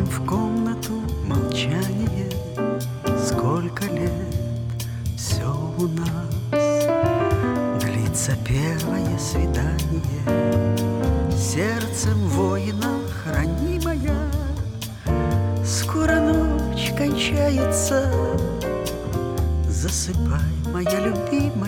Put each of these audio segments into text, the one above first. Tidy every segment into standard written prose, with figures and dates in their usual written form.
Входим в комнату, молчание. Сколько лет все у нас длится первое свидание. Сердцем воина хранимая. Скоро ночь кончается. Засыпай, моя любимая.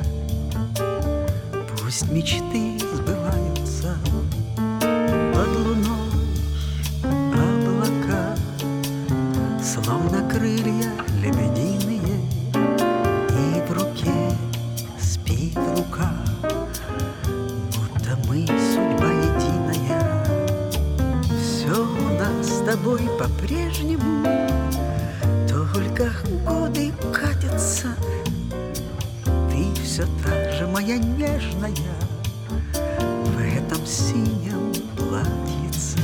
Пусть мечты сбываются. Под луной облака, словно крылья лебединые, и в руке спит рука, будто мы судьба единая. Все у нас с тобой по-прежнему, только годы катятся. Ты все та же, моя нежная, в этом синем платьице.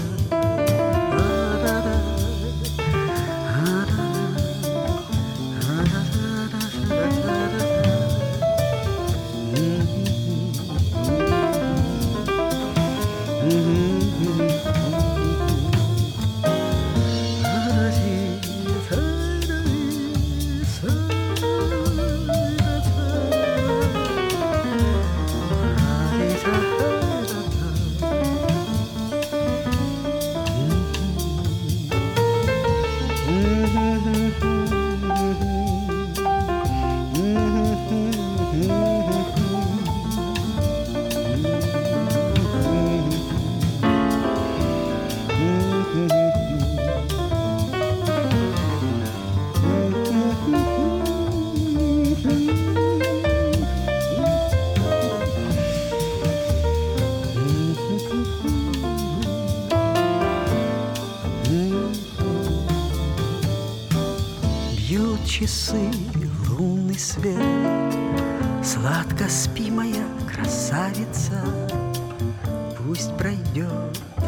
Бьют часы, лунный свет. Сладко спи, моя красавица. Пусть пройдет